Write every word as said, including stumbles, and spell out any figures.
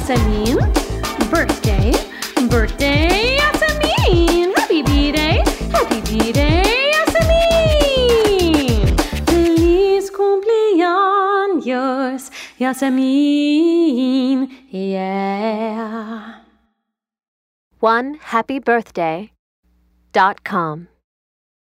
Yasemin. Birthday, birthday, Yasemin. Happy B-Day, happy B-Day, Yasemin. Feliz cumpleaños, Yasemin, yeah. one happy birthday dot com